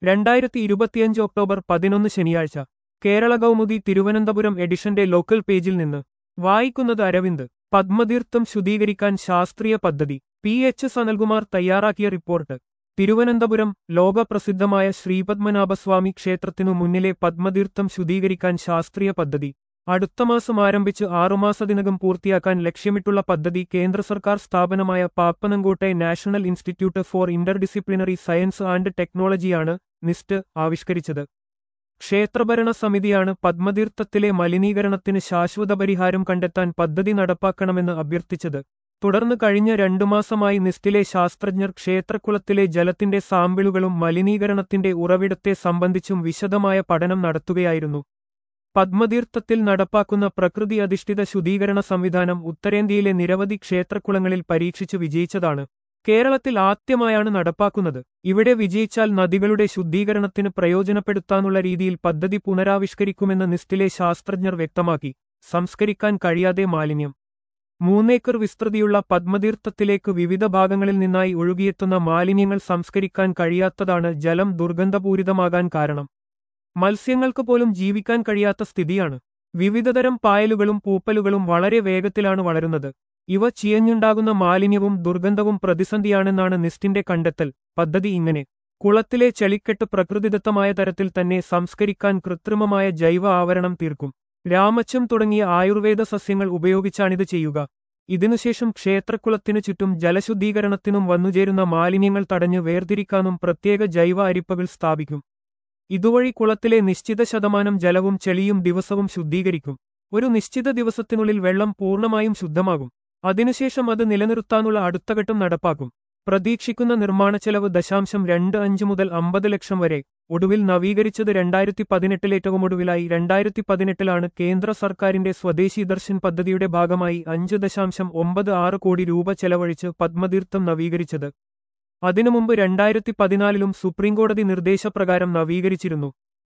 2025 October 11 ശനിയാഴ്ച കേരള കൗമുദി തിരുവനന്തപുരം എഡിഷന്റെ local പേജിൽ നിന്ന് വായിക്കുന്നത് അരവിന്ദ്. പദ്മതീർത്ഥം ശുദ്ധീകരിക്കാൻ ശാസ്ത്രീയ പദ്ധതി. പി.എച്ച്. സനൽകുമാർ തയ്യാറാക്കിയ റിപ്പോർട്ട്. തിരുവനന്തപുരം ലോകപ്രസിദ്ധമായ ശ്രീപത്മനാഭസ്വാമി ക്ഷേത്രത്തിനു മുന്നിലെ പദ്മതീർത്ഥം ശുദ്ധീകരിക്കാൻ ശാസ്ത്രീയ പദ്ധതി അടുത്ത മാസം ആരംഭിച്ച് 6 മാസത്തിനകം പൂർത്തിയാക്കാൻ ലക്ഷ്യമിട്ടുള്ള പദ്ധതി കേന്ദ്ര സർക്കാർ സ്ഥാപനമായ പാപ്പനംകോട്ടെ national institute for interdisciplinary science and ടെക്നോളജിയാണ് നിസ്റ്റ് ആവിഷ്കരിച്ചത്. ക്ഷേത്രഭരണ സമിതിയാണ് പദ്മതീർത്ഥത്തിലെ മലിനീകരണത്തിന് ശാശ്വത പരിഹാരം കണ്ടെത്താൻ പദ്ധതി നടപ്പാക്കണമെന്ന് അഭ്യർത്ഥിച്ചത്. തുടർന്ന് കഴിഞ്ഞ 2 മാസമായി നിസ്റ്റിലെ ശാസ്ത്രജ്ഞർ ക്ഷേത്രക്കുളത്തിലെ ജലത്തിന്റെ സാമ്പിളുകളും മലിനീകരണത്തിന്റെ ഉറവിടത്തെ സംബന്ധിച്ചും വിശദമായ പഠനം നടത്തുകയായിരുന്നു. പദ്മതീർത്ഥത്തിൽ നടപ്പാക്കുന്ന പ്രകൃതി അധിഷ്ഠിത ശുദ്ധീകരണ സംവിധാനം ഉത്തരേന്ത്യയിലെ നിരവധി ക്ഷേത്രക്കുളങ്ങളിൽ പരീക്ഷിച്ചു വിജയിച്ചതാണ്. കേരളത്തിൽ ആദ്യമായാണ് നടപ്പാക്കുന്നത്. ഇവിടെ വിജയിച്ചാൽ നദികളുടെ ശുദ്ധീകരണത്തിന് പ്രയോജനപ്പെടുത്താനുള്ള രീതിയിൽ പദ്ധതി പുനരാവിഷ്കരിക്കുമെന്ന് നിസ്റ്റിലെ ശാസ്ത്രജ്ഞർ വ്യക്തമാക്കി. സംസ്കരിക്കാൻ കഴിയാതെ മാലിന്യം 3 ഏക്കർ വിസ്തൃതിയുള്ള പദ്മതീർത്ഥത്തിലേക്ക് വിവിധ ഭാഗങ്ങളിൽ നിന്നായി ഒഴുകിയെത്തുന്ന മാലിന്യങ്ങൾ സംസ്കരിക്കാൻ കഴിയാത്തതാണ് ജലം ദുർഗന്ധപൂരിതമാകാൻ കാരണം. മത്സ്യങ്ങൾക്ക് പോലും ജീവിക്കാൻ കഴിയാത്ത സ്ഥിതിയാണ്. വിവിധതരം പായലുകളും പൂപ്പലുകളും വളരെ വേഗത്തിലാണ് വളരുന്നത്. ഇവ ചീഞ്ഞുണ്ടാകുന്ന മാലിന്യവും ദുർഗന്ധവും പ്രതിസന്ധിയാണെന്നാണ് നിസ്റ്റിന്റെ കണ്ടെത്തൽ. പദ്ധതി ഇങ്ങനെ: കുളത്തിലെ ചെളിക്കെട്ട് പ്രകൃതിദത്തമായ തരത്തിൽ തന്നെ സംസ്കരിക്കാൻ കൃത്രിമമായ ജൈവ ആവരണം തീർക്കും. രാമച്ചം തുടങ്ങിയ ആയുർവേദ സസ്യങ്ങൾ ഉപയോഗിച്ചാണിത് ചെയ്യുക. ഇതിനുശേഷം ക്ഷേത്രക്കുളത്തിനു ചുറ്റും ജലശുദ്ധീകരണത്തിനും വന്നുചേരുന്ന മാലിന്യങ്ങൾ തടഞ്ഞു വേർതിരിക്കാനും പ്രത്യേക ജൈവ അരിപ്പകൾ സ്ഥാപിക്കും. ഇതുവഴി കുളത്തിലെ നിശ്ചിത ശതമാനം ജലവും ചെളിയും ദിവസവും ശുദ്ധീകരിക്കും. ഒരു നിശ്ചിത ദിവസത്തിനുള്ളിൽ വെള്ളം പൂർണ്ണമായും ശുദ്ധമാകും. അതിനുശേഷം അത് നിലനിർത്താനുള്ള അടുത്തഘട്ടം നടപ്പാക്കും. പ്രതീക്ഷിക്കുന്ന നിർമ്മാണച്ചെലവ് 0.25 മുതൽ 50 ലക്ഷം വരെ. ഒടുവിൽ നവീകരിച്ചത് 2018 ഏറ്റവുമൊടുവിലായി 2018 കേന്ദ്ര സർക്കാരിന്റെ സ്വദേശി ദർശൻ പദ്ധതിയുടെ ഭാഗമായി 5.96 കോടി രൂപ ചെലവഴിച്ച് പദ്മതീർത്ഥം നവീകരിച്ചത്. അതിനുമുമ്പ് 2014 സുപ്രീംകോടതി നിർദ്ദേശപ്രകാരം നവീകരിച്ചിരുന്നു.